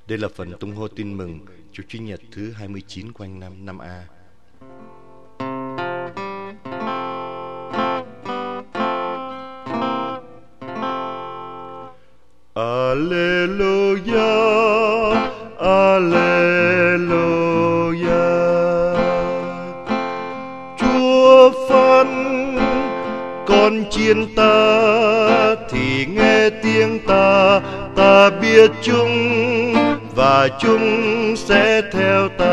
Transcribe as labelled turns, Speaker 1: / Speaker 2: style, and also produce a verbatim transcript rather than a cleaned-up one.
Speaker 1: Đây là phần tung hô tin mừng Chủ Chúa Nhật thứ hai mươi chín quanh năm năm A. Alleluia, Alleluia. Chúa phán con chiên ta thì nghe tiếng ta, ta biết chúng và chúng sẽ theo ta.